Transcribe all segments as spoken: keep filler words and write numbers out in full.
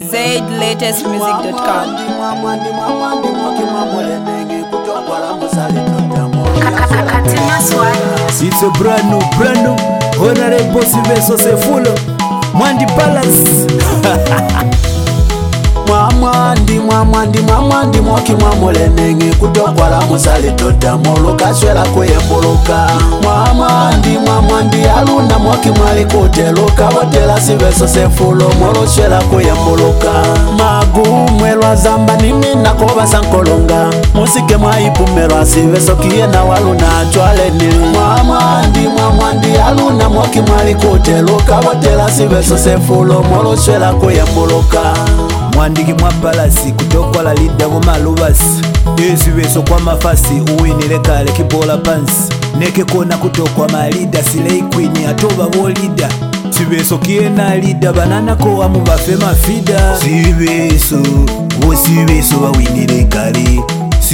Zaid latest music dot com. It's a brand new, brand new Honorable Siveso Sefulo Mwandi Palace. Mwamwandi mwamwandi mwamwandi mwoki mwamule nengi kutokwala musali tota moluka swela kuyembuluka. Mwamwandi mwamwandi aluna mwoki mwali kuteluka watela Siveso Sefulo molo swela kuyembuluka. Magu mwelwa zamba nimi nakoba sankolonga musike mwaipumelwa Siveso kiye na waluna chwale nili. Mwamwandi mwamwandi aluna mwoki mwali kuteluka watela Siveso Sefulo molo swela kuyembuluka. Mwandiki mwa palasi kutokwa la lida goma lubasi Siveso kwa mafasi uwinile kale kibola pansi Neke kona kutokwa malida silei kwini atoba wo lida Siveso kie na lida banana kowa mubafe mafida. Siveso, wo Siveso wawinile kale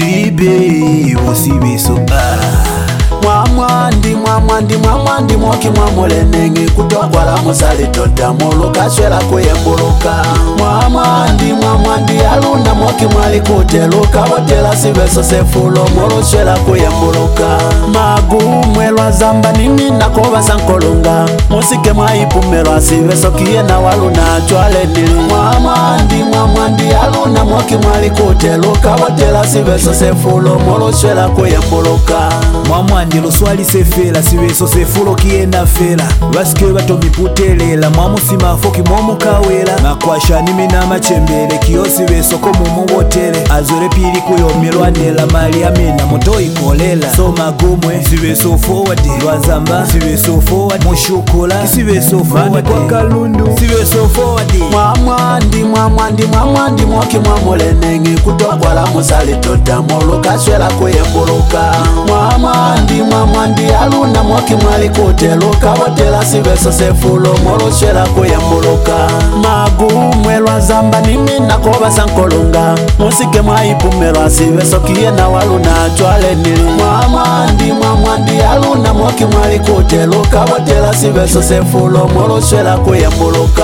Sibe, wo Siveso ah. Mwamwandi mwamwandi mwamwandi mwoki mwamule nengi kutokwala musali tota moluka swela kuyembuluka. Mwamwandi mwamwandi aluna mwoki mwali kuteluka watela Siveso Sefulo molo swela kuyembuluka. Magu mwelwa zamba nimi nakoba sankolonga musike mwaipumelwa Siveso kiye na waluna chwale nili. Mwamwandi mwamwandi aluna mwoki mwali kuteluka watela Siveso Sefulo molo swela kuyembuluka. Mwamwandi luswali sefela Siveso Sefulo kienda fela basike bato miputelela mwamusima foki mwomukawela makwasha nimi na machembele kiyo Siveso ko mumubotele azore pili kuyomelwa nela mali amina moto ikolela. So magumwe Siveso forward lwazamba Siveso forward mushukula Siveso forward kwa kalundu Siveso forward. Mwamwandi mwamwandi mwamwandi mwoki mwamule nengi kutokwala musali tota moluka swela kuyembuluka. Mwamwandi mwamwandi aluna mwoki mwali kuteluka watela Siveso Sefulo molo swela kuyembuluka. Magu mwelwa zamba nimi nakoba sankolonga musike mwaipumelwa Siveso kiye na waluna chwale nili. Mwamwandi mwamwandi aluna mwoki mwali kuteluka watela Siveso Sefulo molo swela kuyembuluka.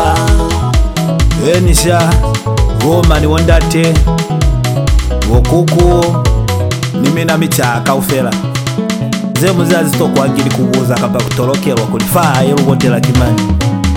Enisha goma ni wondate wokuku nimi na michaka ufela ze muzazi tokwangili kubuza kapa kutolokelwa kulifaa yelo wotela kimani.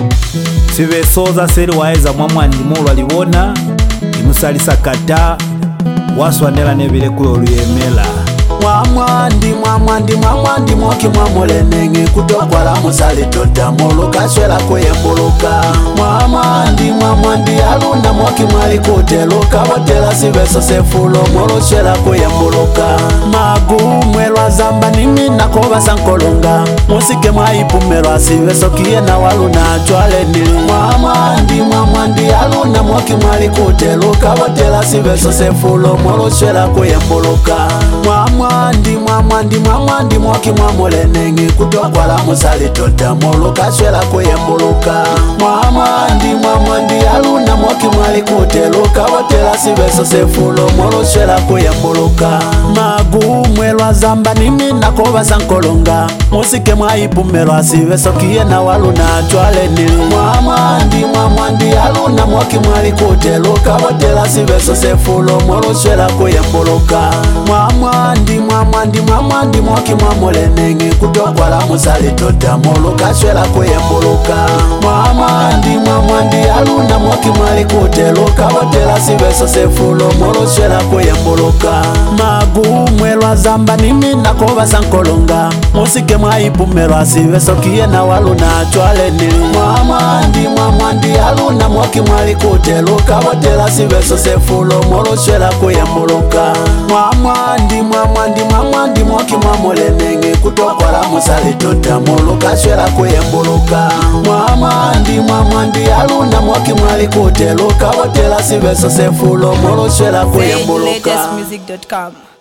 Siveso za seri waeza mwamwandi molo aliwona imusalisa kata waswanela nebile kulo luyemela. Mwamwandi mwamwandi mwamwandi mwoki mwamule nengi kutokwala musali tota moluka swela kuyembuluka. Mwamwandi mwamwandi aluna mwoki mwali kuteluka watela Siveso Sefulo molo swela kuyembuluka. Magu mwelwa zamba nimi nakoba sankolonga musike mwaipumelwa Siveso kiye na waluna chwale nili. Mwamwandi mwamwandi aluna mwoki mwali kuteluka watela Siveso Sefulo molo swela kuyembuluka. Mwamwandi mwamwandi mwamwandi mwoki mwamule nengi kutokwala musali tota moluka swela kuyembuluka. Mwamwandi mwamwandi aluna mwoki mwali kuteluka watela Siveso Sefulo molo swela kuyembuluka. Magu mwelwa zamba nimi nakoba sankolonga musike mwaipumelwa Siveso kiye na waluna chwale nili. Mwamwandi mwamwandi aluna mwoki mwali kuteluka watela Siveso Sefulo molo swela kuyembuluka. Mwamwandi mwamwandi mwamwandi mwoki mwamule nengi kutokwala musali tota moluka swela kuyembuluka. Mwamwandi mwamwandi aluna mwoki mwali kuteluka watela Siveso Sefulo molo swela kuyembuluka. Magu mwelwa zamba nimi nakoba sankolonga musike mwaipumelwa Siveso kiye na waluna chwale nili. Mwamwandi mwamwandi aluna mwoki mwali kuteluka watela Siveso Sefulo molo swela kuyembuluka. Mwamwandi mwamwandi mwamwandi mwoki mwamule nengi kutokwala musali tota moluka swela kuyembuluka. Mwamwandi mwamwandi aluna mwoki mwali kuteluka watela Siveso Sefulo molo swela Zaid kuyembuluka. latest music dot com.